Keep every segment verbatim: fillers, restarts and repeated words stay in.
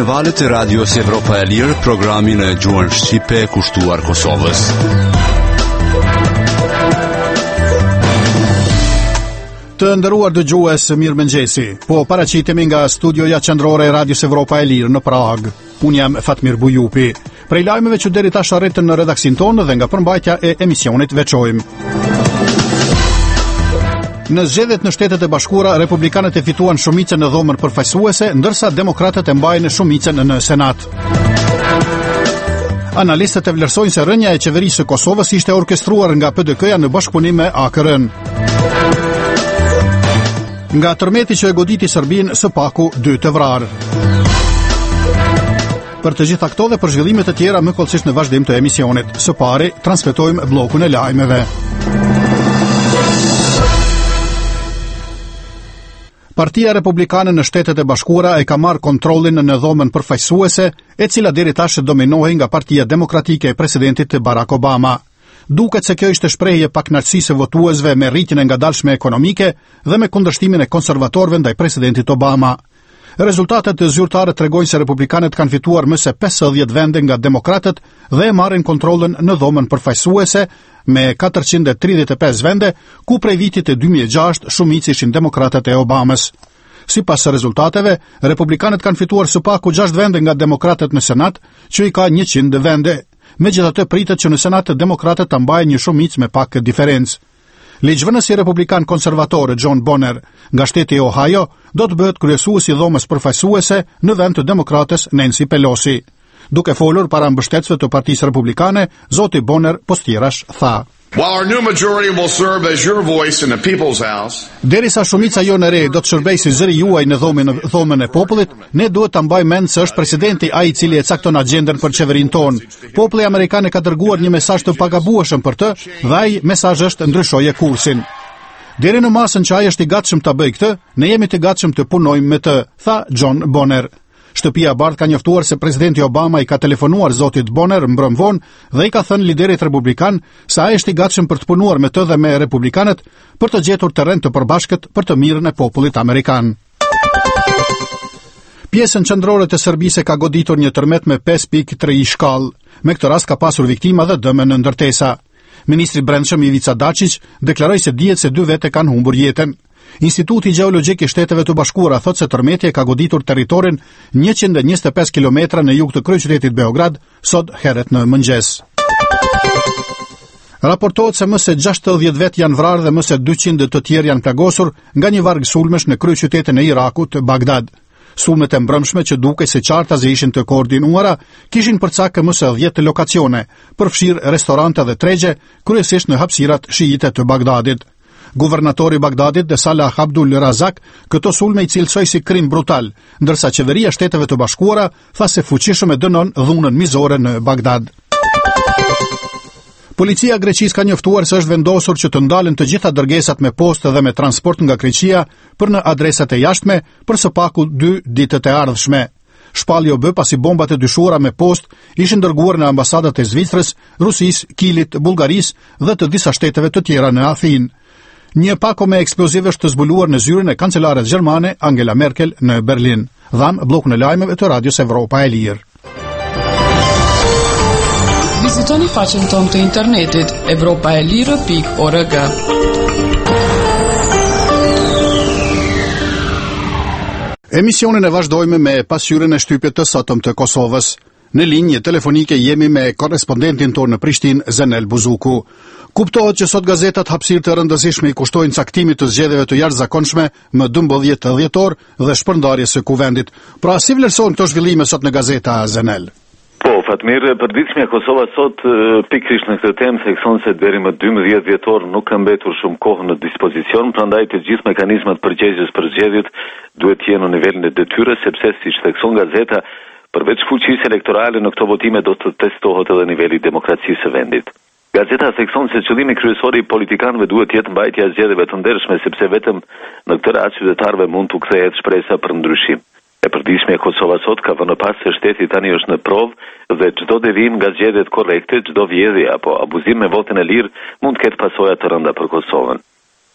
valët e Radios Evropa e Lirë, programin e gjuhën shqipe kushtuar Kosovës. Të nderuar dëgjues, mirëmëngjesi. Po paraqitemi nga studioja qendrore e Radios Evropa e Lirë në Prag. Unë jam Fatmir Bujupi. Prej lajmeve që deri tash arritën në redaksin tonë dhe nga përmbajtja e emisionit veçojmë. Në zgjedhjet në Shtetet e Bashkuara, republikanët e fituan shumicën në dhomën përfaqësuese, ndërsa demokratët e mbajnë shumicën në Senat. Analistët e vlerësojnë se rënja e qeverisë së Kosovës ishte orkestruar nga P D K-ja në bashkëpunim me A K R-n. Nga tërmeti që e goditi Serbinë, së paku dy të vrarë. Për të gjitha këto dhe për zhvillimet të tjera më kollësisht në vazhdim të emisionit. Së pari, transmetojmë bllokun e lajmeve. Partia Republikane në Shtetet e Bashkuara e ka marrë kontrollin në dhomën përfaqësuese, e cila deri tash dominohej nga Partia Demokratike e presidentit Barack Obama. Duket se kjo ishte shprehje pak kënaqësisë së votuesve me rritjen e ngadalshme ekonomike dhe me kundërshtimin e konservatorëve ndaj presidentit Obama. Rezultatet e zyrtare tregojnë se republikanët kanë fituar më se pesëdhjetë vende nga demokratët dhe e marrin kontrollin në dhomën përfaqësuese me katërqind e tridhjetë e pesë vende, ku prej vitit e dy mijë e gjashtë shumicë ishin demokratët e Obamës. Sipas rezultateve, republikanët kanë fituar së paku gjashtë vende nga demokratët në Senat, që i ka njëqind vende. Megjithatë pritet që në Senat demokratët ta mbajnë një shumicë me pak diferencë. Ligjvënësi republikan konservator John Bonner nga shteti i Ohio do të bëhet kryesuesi i dhomës përfaqësuese në vend të demokrates Nancy Pelosi. Duke folur para mbështetësve të Partisë Republikane, zoti Bonner postjerash tha: While our new majority will serve as your voice in the people's house, derisa shumica jonë e re do të shërbejë si zëri juaj në dhomën dhomën e popullit, ne duhet ta mbajmë mend se është presidenti ai i cili e cakton agjendën për qeverinë tonë. Populli amerikan e ka dërguar një mesazh të pagabueshëm për të, dhe ai mesazh është ndryshoje kursin. Deri në masën që ai është i gatshëm ta bëjë këtë, ne jemi të gatshëm të punojmë me të, tha John Bonner. Shtëpia e Bardhë ka njoftuar se presidenti Obama i ka telefonuar zotit Bonner mbrëm vonë dhe i ka thënë liderit republikan se ai është i gatshëm për të punuar me të dhe me republikanët për të gjetur terren të përbashkët për të mirën e popullit amerikan. Pjesën qendrore të Serbisë ka goditur një tërmet me pesë pikë tre shkallë. Me këtë rast ka pasur viktima dhe dëme në ndërtesa. Ministri i Brendshëm Ivica Dačić deklaroi se dihet se dy vete kanë humbur jetën. Instituti Gjeologjik i Shteteve të Bashkuara thotë se tërmeti e ka goditur territorin njëqind e njëzet e pesë kilometra në jug të kryeqytetit Beograd sot herët në mëngjes. Raportohet se më se gjashtëdhjetë vet janë vrarë dhe më se dyqind të tjerë janë plagosur nga një varg sulmesh në kryeqytetin e Irakut, Bagdad. Sulmet e mbrëmshme që dukej se qartazi ishin të koordinuara, kishin përcakë më se dhjetë lokacione, përfshirë restorante dhe tregje, kryesisht në hapësirat shiite të Bagdadit. Guvernatori i Bagdadit dhe Salah Abdul Razak këto sulme i cilësoi si krim brutal, ndërsa qeveria e Shteteve të Bashkuara tha se fuqishëm e dënon dhunën mizore në Bagdad. Policia e Greqisë ka njoftuar se është vendosur që të ndalen të gjitha dërgesat me postë dhe me transport nga Greqia për në adresat e jashtme për së paku dy ditët e ardhshme. Shpallja u bë pasi bombat e dyshuara me postë ishin dërguar në ambasadat e Zvicrës, Rusisë, Kilit, Bullgarisë dhe të disa shteteve të tjera në Athinë. Një pako me eksplozive është të zbuluar në zyrën e kancelares gjermane Angela Merkel në Berlin. Dham bllokun e lajmeve të Radios Evropa e Lirë. Vizitoni faqen tonë të internetit evropa e lirë pikë org. Emisionin e vazhdojmë me pasqyrën e shtypjet të sotëm të Kosovës. Në linjë telefonike jemi me korrespondentin tonë në Prishtinë, Zenel Buzuku. Kuptohet që sot gazetat hapësirë të rëndësishme i kushtojnë caktimit të zgjedhjeve të jashtëzakonshme më dymbëdhjetë dhjetor dhe shpërndarjes së kuvendit. Pra si vlerëson këto zhvillime sot në gazeta, Zenel? Po, Fatmir, përditshmja e Kosovës sot pikërisht në këtë temë thekson se deri më dymbëdhjetë dhjetor nuk ka mbetur shumë kohë në dispozicion, prandaj të gjithë mekanizmat përgjegjës për zgjedhjet duhet të jenë në nivelin e detyrës, sepse siç thekson gazeta, përveç fuqisë elektorale në këto votime do të testohet edhe niveli i demokracisë së vendit. Gazeta thekson se qëllimi kryesor i politikanëve duhet të jetë mbajtja e zgjedhjeve të ndershme, sepse vetëm në këtë rast qytetarëve mund t'u kthehet shpresa për ndryshim. E përditshmja e Kosovës sot ka vënë pas se shteti tani është në provë dhe çdo devim nga zgjedhjet korrekte, çdo vjedhje apo abuzim me votën e lirë mund të ketë pasoja të rënda për Kosovën. Tutje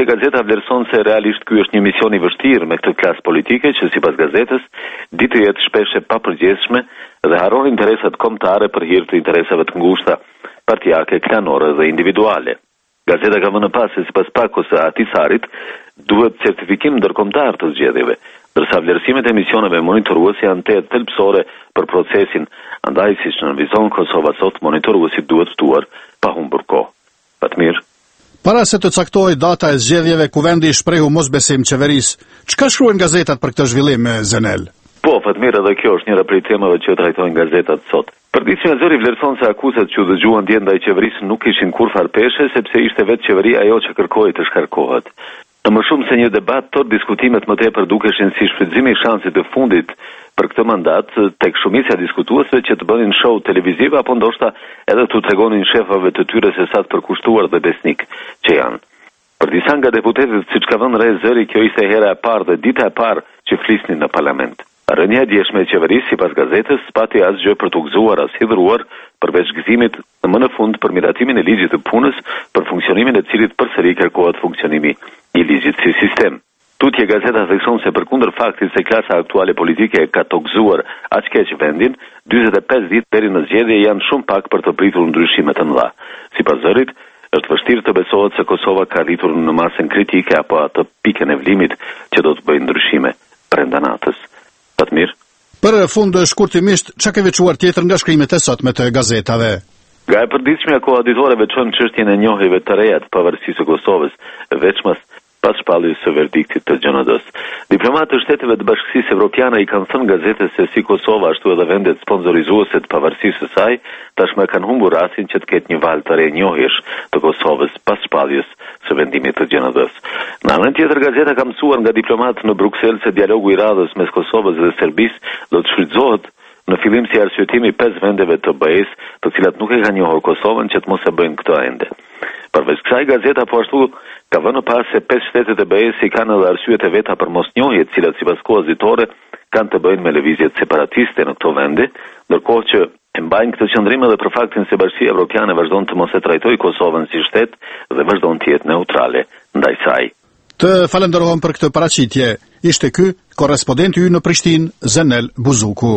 Njëjtja gazeta vlerëson se realisht ky është një mision i vështirë me këtë klasë politike që sipas gazetës ditë jetë shpesh e papërgjegjshme dhe harron interesat kombëtare për hir të interesave të ngushta partijake, klanore dhe individuale. Gazeta ka vënë pas se sipas Pakos së Ahtisarit duhet certifikim ndërkombëtar të zgjedhjeve, ndërsa vlerësimet e misioneve monitoruese janë të thelbësore për procesin, andaj siç në vizon Kosova sot monitoruesit duhet ftuar pa humbur kohë. Fatmir. Para se të caktoj data e zgjedhjeve, kuvendi i shprehu mosbesim qeverisë. Çka shkruajnë gazetat për këtë zhvillim, Zenel? Po, Fatmir, edhe kjo është njëra prej temave që trajtojnë gazetat sot. Përditshmja Zëri vlerëson se akuzat që dëgjuan dje ndaj qeverisë nuk kishin kurrë peshe, sepse ishte vetë qeveria ajo që kërkoi të shkarkohet. Në më shumë se një debat, tot diskutimet më tepër dukeshin si shfrytëzimi i shansit të fundit për këtë mandat tek shumica diskutuesve që të bënin show televiziv apo ndoshta edhe të tregonin shefave të tyre se sa të përkushtuar dhe besnik që janë. Për disa nga deputetët, siç ka vënë re Zëri, kjo ishte hera e parë dhe dita e parë që flisnin në parlament. Rënia e djeshme e qeverisë sipas gazetës spati asgjë për të gëzuar as hidhruar përveç gëzimit në më në fund për miratimin e ligjit të punës, për funksionimin e cilit përsëri kërkohet funksionimi i ligjit si sistem. Tutje gazeta thekson se përkundër faktit se klasa aktuale politike ka tokëzuar aq keq vendin, dyzet e pesë ditë deri në zgjedhje janë shumë pak për të pritur ndryshime të mëdha. Sipas Zërit, është vështirë të besohet se Kosova ka arritur në masën kritike apo atë pikën e vlimit që do të bëjë ndryshime brenda natës. Fatmir. Për fund shkurtimisht, çka ke veçuar tjetër nga shkrimet e sotme të gazetave? Nga e përditshmja koaditore veçojmë çështjen e njohjeve të reja të pavarësisë së Kosovës, veçmas pas shpalljes së verdiktit të G N D-s. Diplomatë të shteteve të Bashkisë Evropiane i kanë thënë gazetës se si Kosova ashtu edhe vendet sponsorizuese të pavarësisë së saj tashmë kanë humbur rastin që të ketë një valë të re njohjesh të Kosovës pas shpalljes së vendimit të G N D-s. Në anën tjetër, gazeta ka mësuar nga diplomatë në Bruksel se dialogu i radhës mes Kosovës dhe Serbisë do të shfrytëzohet në fillim si arsyetimi pesë vendeve të B E-s, të cilat nuk e kanë njohur Kosovën që të mos e bëjnë këtë ende. Përveç kësaj, gazeta po ashtu ka vënë pas se pesë shtetet e B E-s i kanë edhe arsyet e veta për mosnjohje, të cilat sipas koazitore kanë të bëjnë me lëvizjet separatiste në këto vende, ndërkohë që e mbajnë këtë qëndrim edhe për faktin se Bashkia Evropiane vazhdon të mos e trajtojë Kosovën si shtet dhe vazhdon të jetë neutrale ndaj saj. Të falenderojmë për këtë paraqitje. Ishte ky korrespondenti ynë në Prishtinë, Zenel Buzuku.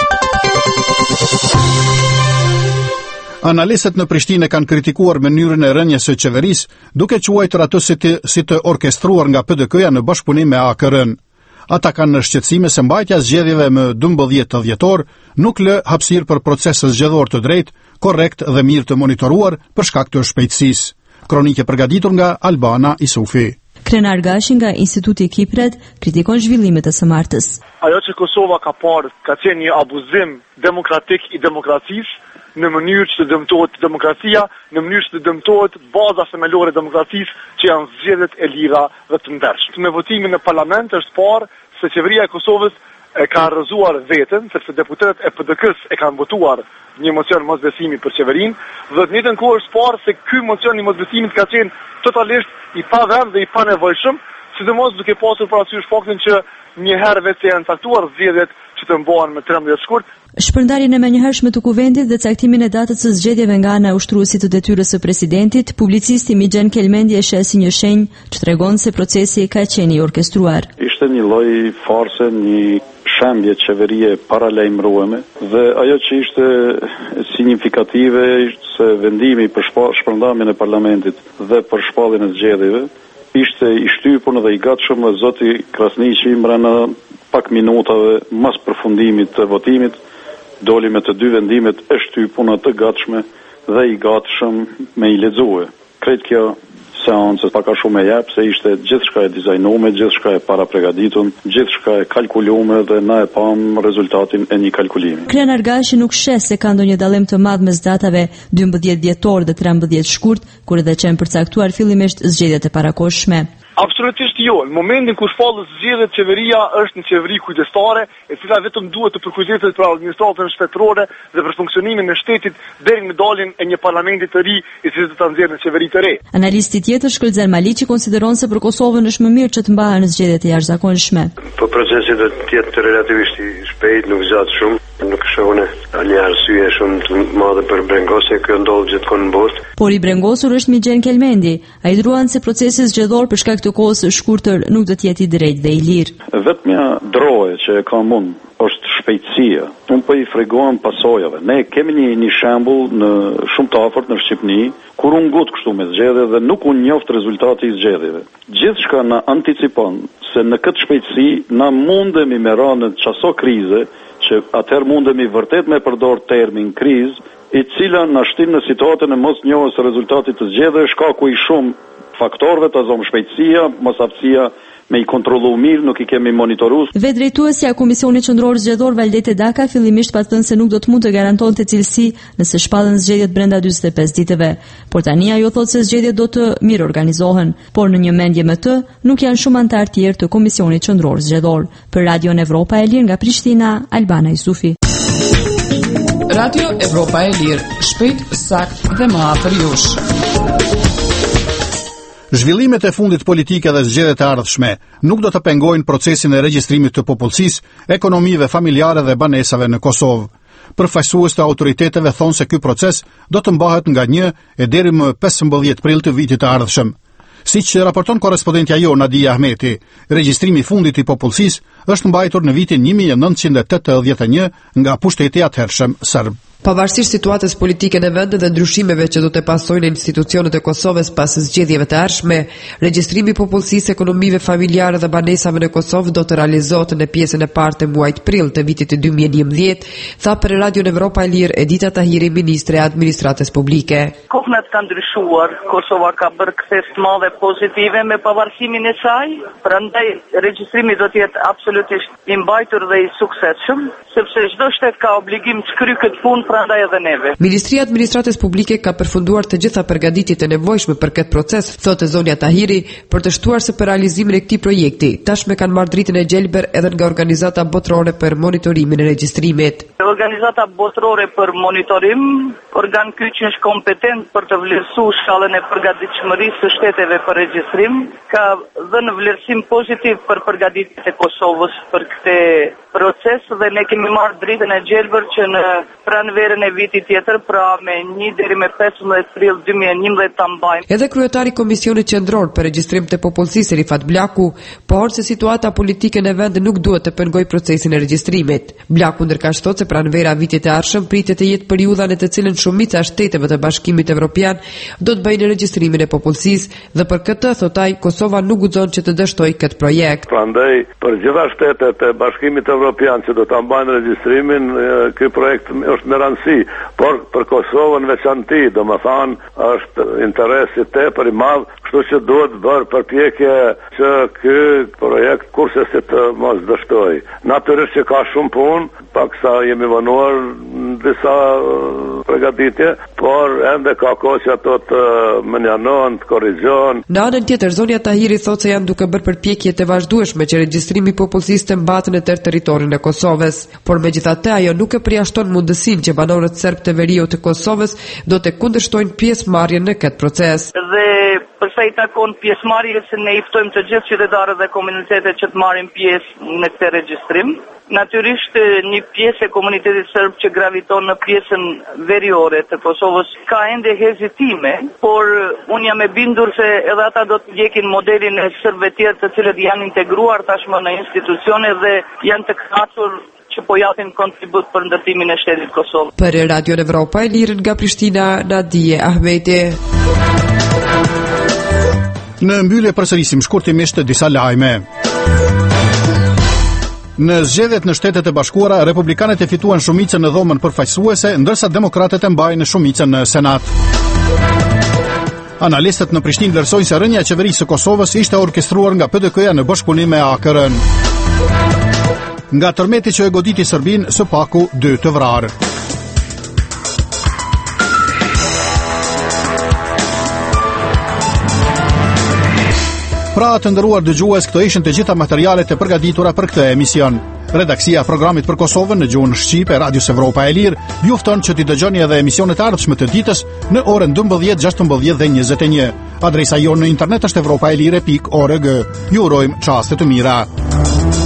Analistët në Prishtinë kanë kritikuar mënyrën e rënies së qeverisë, duke quajtur atë si të, si të orkestruar nga P D K-ja në bashkëpunim me A K R-n. Ata kanë në shqetësime se mbajtja e zgjedhjeve më dymbëdhjetë dhjetor nuk lë hapësirë për proces zgjedhor të drejtë, korrekt dhe mirë të monitoruar për shkak të shpejtësisë. Kronike përgatitur nga Albana Isufi. Krenar Gashi nga Instituti Kipret kritikon zhvillimet e së martës. Ajo që Kosova ka parë ka qenë një abuzim demokratik i demokracisë, në mënyrë që të dëmtohet demokracia, në mënyrë që të dëmtohet baza themelore e demokracisë që janë zgjedhjet e lira dhe të ndershme. Me votimin në parlament është parë se qeveria e Kosovës e ka rrëzuar veten, sepse deputetët e P D K-s e kanë votuar një mocion mosbesimi për qeverinë, dhe në njëjtën kohë është parë se ky mocion i mosbesimit ka qenë totalisht i pavend dhe i panevojshëm, sidomos duke pasur parasysh faktin që një herë vetë janë caktuar zgjedhjet që të mbohen me trembëdhjetë shkurt. Shpërndarjen e menjëhershme të kuvendit dhe caktimin e datës së zgjedhjeve nga ana e ushtruesit të detyrës së presidentit, publicisti Migjen Kelmendi e sheh si një shenjë që tregon se procesi ka qenë i orkestruar. Ishte një lloj farse, një shembje qeverie paralajmërueme dhe ajo që ishte signifikative ishte se vendimi për shpërndarjen e parlamentit dhe për shpalljen e zgjedhjeve ishte i shtypur dhe i gatshëm nga zoti Krasniqi brenda pak minutave mas përfundimit të votimit. Doli me të dy vendimet e shtypur në të gatshme dhe i gatshëm me i lexue. Krejt kjo seancë pak a shumë e jap se ishte gjithçka e dizajnuar, gjithçka e parapragaditur, gjithçka e kalkuluar dhe na e pam rezultatin e një kalkulimi. Krenar Gashi nuk sheh se ka ndonjë dallim të madh mes datave dymbëdhjetë dhjetor dhe trembëdhjetë shkurt, kur edhe qenë përcaktuar fillimisht zgjedhjet e parakohshme. Absolutisht jo. Në momentin kur shpallet zgjedhjet, qeveria është një qeveri kujdestare, e cila vetëm duhet të përkujdeset për administratën shtetërore dhe për funksionimin e shtetit deri në daljen e një parlamenti të ri, i cili do ta nxjerrë një qeveri të re. Analisti tjetër Shkëlzer Maliqi konsideron se për Kosovën është më mirë që të mbahen zgjedhjet e jashtëzakonshme. Po procesi do të jetë relativisht i shpejt, nuk zgjat shumë. Nuk shohune një arsye shumë të madhe për brengosje, kjo ndodh gjithkohë në botë. Por i brengosur është Migjen Kelmendi. Ai druan se procesi zgjedhor për shkak të kohës së shkurtër nuk do të jetë i drejtë dhe i lirë. Vetmja droje që e ka mund është shpejtësia. Unë po i freguam pasojave. Ne kemi një, një shembull në shumë të afërt në Shqipëni, kur unë ngut kështu me zgjedhje dhe nuk unë njoft rezultati i zgjedhjeve. Gjithçka na anticipon se në këtë shpejtësi na mundemi me ranë në çaso krize, që atëherë mundemi vërtet me përdor termin krizë, i cila na shtin në situatën e mos njohjes së rezultatit të zgjedhjeve, shkaku i shumë faktorëve të zonë shpejtësia, mosaftësia me i kontrollu mirë, nuk i kemi monitoruar. Vetë-drejtuesja e Komisionit Qendror Zgjedhor Valdete Daka fillimisht pa thënë se nuk do të mund të garantonte cilësi nëse shpallen zgjedhjet brenda dyzet e pesë ditëve. Por tani ajo thotë se zgjedhjet do të mirë organizohen, por në një mendje me të, nuk janë shumë anëtar tjerë të Komisionit Qendror Zgjedhor. Për Radio Evropa e Lirë nga Prishtina, Albana Yusufi. Radio Evropa e Lirë, shpejt, sakt dhe më afër jush. Zhvillimet e fundit politike dhe zgjedhjet e ardhshme nuk do të pengojnë procesin e regjistrimit të popullsisë, ekonomive familjare dhe banesave në Kosovë. Përfaqësues të autoriteteve thonë se ky proces do të mbahet nga një e deri më pesëmbëdhjetë prill të vitit të ardhshëm. Siç raporton korrespondentja jo Nadia Ahmeti, regjistrimi i fundit i popullsisë është mbajtur në vitin një mijë e nëntëqind e tetëdhjetë e një nga pushteti i atëhershëm serb. Pavarësisht situatës politike në vend dhe ndryshimeve që do të pasojnë institucionet e Kosovës pas zgjedhjeve të ardhshme, regjistrimi i popullsisë, ekonomive familjare dhe banesave në Kosovë do të realizohet në pjesën e parë të muajit prill të vitit të dy mijë e njëmbëdhjetë, tha për Radio Evropa e Lirë Edita Tahiri, ministre e administratës publike. Kohët kanë ndryshuar, Kosova ka bërë kthesë të mëdha pozitive me pavarësimin e saj, prandaj regjistrimi do të jetë absolutisht i mbajtur dhe i suksesshëm, sepse çdo shtet ka obligim të kryejë këtë punë. Ministria e Administratës Publike ka përfunduar të gjitha përgatitjet e nevojshme për këtë proces, thotë zonja Tahiri, për të shtuar se për realizimin e këtij projekti, tashmë kanë marrë dritën e gjelbër edhe nga organizata botërore për monitorimin e regjistrimit. Organizata botërore për monitorim, organ ky që është kompetent për të vlerësuar shkallën e përgatitshmërisë së shteteve për regjistrim, ka dhënë vlerësim pozitiv për përgatitjet e Kosovës për këtë proces dhe ne kemi marrë dritën e gjelbër që në pranverën e vitit tjetër, pra me një deri me pesëmbëdhjetë prill dy mijë e njëmbëdhjetë ta mbajmë. Edhe kryetari i Komisionit Qendror për Regjistrim të Popullsisë Rifat Blaku, por se situata politike në vend nuk duhet të pengojë procesin e regjistrimit. Blaku ndërkësh thotë se pranvera vitit të ardhshëm pritet të jetë periudha në të cilën shumica e shteteve të Bashkimit Evropian do të bëjnë regjistrimin e popullsisë dhe për këtë thotë ai Kosova nuk guxon që të dështojë këtë projekt. Prandaj për gjitha shtetet e Bashkimit Evropian që do ta mbajnë regjistrimin, ky projekt është me rëndësi, por për Kosovën veçanti, do më thanë, është interesi tepër i madh, kështu që duhet bërë përpjekje që ky projekt kurse si të mos dështojë. Natyrisht që ka shumë punë, paksa jemi vënuar në disa përgatitje, por ende ka kohë që ato të menjanon, të korrigjon. Në anën tjetër, zonja Tahiri thotë se janë duke bërë përpjekje të vazhdueshme që regjistrimi i popullsisë të mbahet në tërë territorin e Kosovës, por megjithatë ajo nuk e përjashton mundësinë që banorët serb të veriut të Kosovës do të kundërshtojnë pjesëmarrjen në këtë proces. Dhe përsa i takon pjesëmarrjes, ne i ftojmë të gjithë qytetarët dhe komunitetet që të marrin pjesë në këtë regjistrim. Natyrisht një pjesë e komunitetit serb që graviton në pjesën veriore të Kosovës ka ende hezitime, por unë jam e bindur se edhe ata do të ndjekin modelin e serbëve tjerë të cilët janë integruar tashmë në institucione dhe janë të kënaqur që po japin kontribut për ndërtimin e shtetit Kosovë. Për Radio Evropa e Lirë nga Prishtina, Nadia Ahmeti. Në mbyllje përsërisim shkurtimisht disa lajme. Në zgjedhjet në Shtetet e Bashkuara, republikanët e fituan shumicën në dhomën përfaqësuese, ndërsa demokratët e mbajnë shumicën në Senat. Analistët në Prishtinë vlerësojnë se rënja e qeverisë së Kosovës ishte orkestruar nga P D K-ja në bashkëpunim me A K R-n. Nga tërmeti që e goditi Serbinë, së paku dy të vrarë. Pra të ndëruar dëgjues, këto ishin të gjitha materialet e përgatitura për këtë emision. Redaksia e programit për Kosovën në gjuhën shqipe e Radios Evropa e Lirë ju fton që t'i dëgjoni edhe emisionet e ardhshme të ditës në orën dymbëdhjetë, gjashtëmbëdhjetë dhe njëzet e një. Adresa jonë në internet është evropaelire pikë org. Ju urojmë çaste të mira.